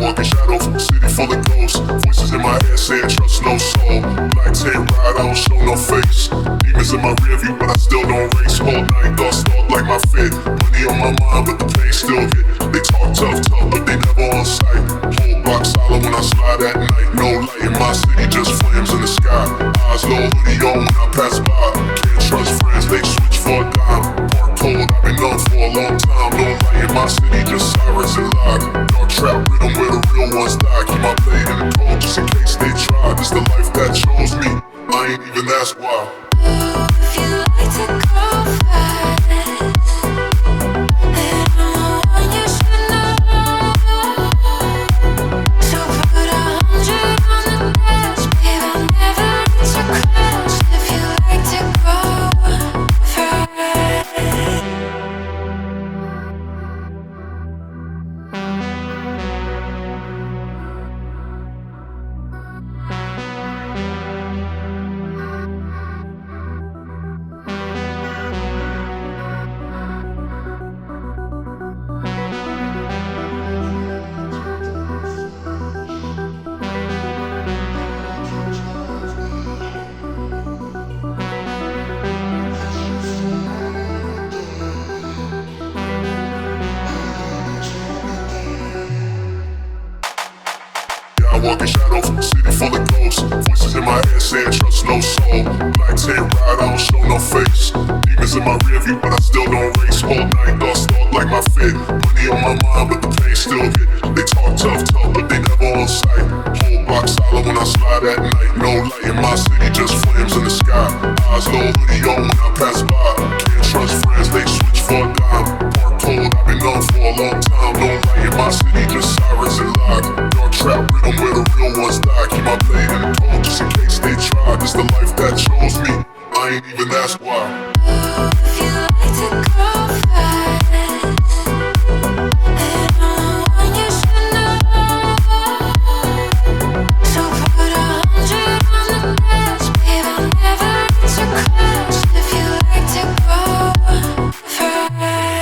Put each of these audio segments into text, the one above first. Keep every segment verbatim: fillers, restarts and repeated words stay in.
walk in shadows, city full of ghosts. Voices in my head saying trust no soul. Black tape ride, I don't show no face. Demons in my rear view, but I still don't race. All night, thoughts start like my fit. Money on my mind, but the pain still hit. They talk tough, tough, but they never on sight. Whole block solid when I slide at night. No light in my city, just flames in the sky. Eyes low, hoodie on when I pass by. Can't trust friends, they switch for a dime. Park cold, I've been known for a long time. No light in my city, just sirens and live. Dark trap rhythm where the real ones die. Keep my blade in the cold just in case they try. This the life that chose me, I ain't even asked why. If you like to go fast, then I'm the one you should know. So put a hundred on the dash, babe, I'll never reach your crash. If you like to go fast. I walk in shadows, city full of ghosts. Voices in my head saying trust no soul. Black tape ride, I don't show no face. Demons in my rear view, but I still don't race. All night, thoughts start like my fit. Money on my mind, but the pain still hit. They talk tough, tough, but they never on sight. Whole block solid when I slide at night. No light in my city, just flames in the sky. Eyes low, hoodie on when I pass by. Can't trust friends, they switch for a dime. Park cold, I've been known for a long time. No light in my city, just sirens and live. Dark trap rhythm where the real ones die. Keep my blade in the cold just in case they try. This the life that chose me, I ain't even asked why. If you like to go fast, then I'm the one you should know. So put a hundred on the dash, babe, I'll never reach your crash. If you like to go fast.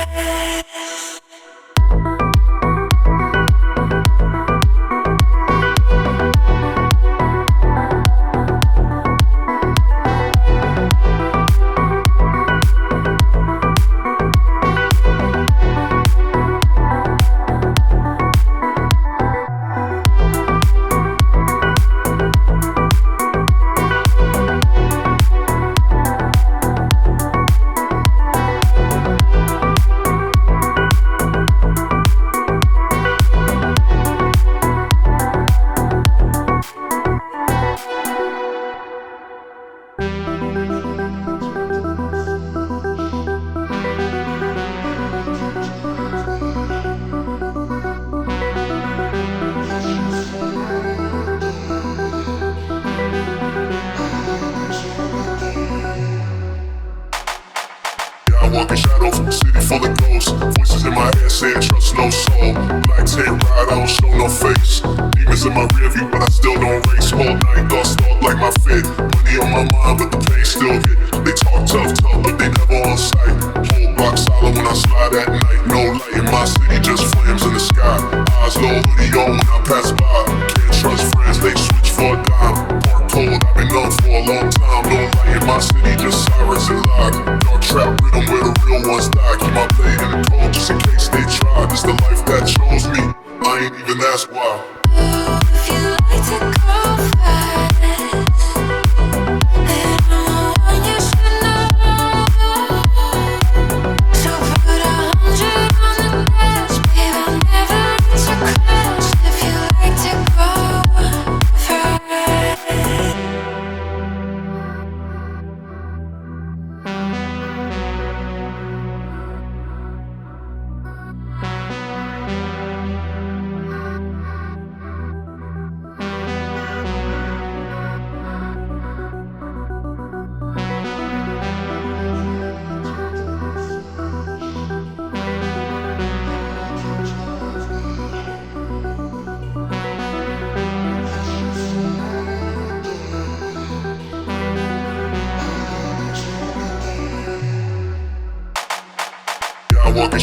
I walk in shadows, city full of ghosts. Voices in my head saying trust no soul. Black tape ride, I don't show no face. Demons in my rear view, but I still don't race. All night, thoughts start like my fit. Money on my mind, but the pain still hit. They talk tough, tough, but they never on sight. Whole block solid when I slide at night. No light in my city, just flames in the sky. Eyes low, hoodie on when I pass by. Can't trust friends, they switch for a dime. Park cold, I've been known for a long time. No light in my city, just sirens and live. Dark trap rhythm where the real ones die. Keep my blade in the cold just in case they try. This the life that chose me, I ain't even asked why. If you like to go fast, then I'm the one you should know. So put a hundred on the dash, babe, I'll never reach your crash. If you like to go fast.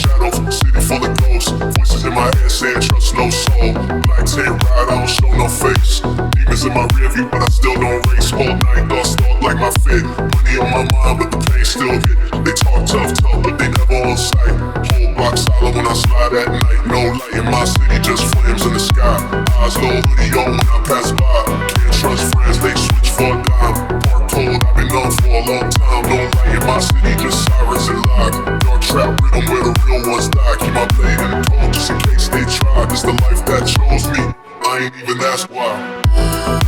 shadow, city full of ghosts. Voices in my head saying trust no soul. Lights ain't right, I don't show no face. Demons in my rear view, but I still don't race. All night, thoughts start like my fit. Money on my mind, but the pain still hit. They talk tough, tough, but they never on sight. Whole block solid when I slide at night. No light in my city, just flames in the sky. Eyes low, hoodie on when I pass by. Can't trust friends, they switch for a dime. Park cold, I've been known for a long time. No light in my city, just sirens and live. Dark trap rhythm where the real ones die. Keep my blade in the cold just in case they try. This the life that chose me, I ain't even ask why.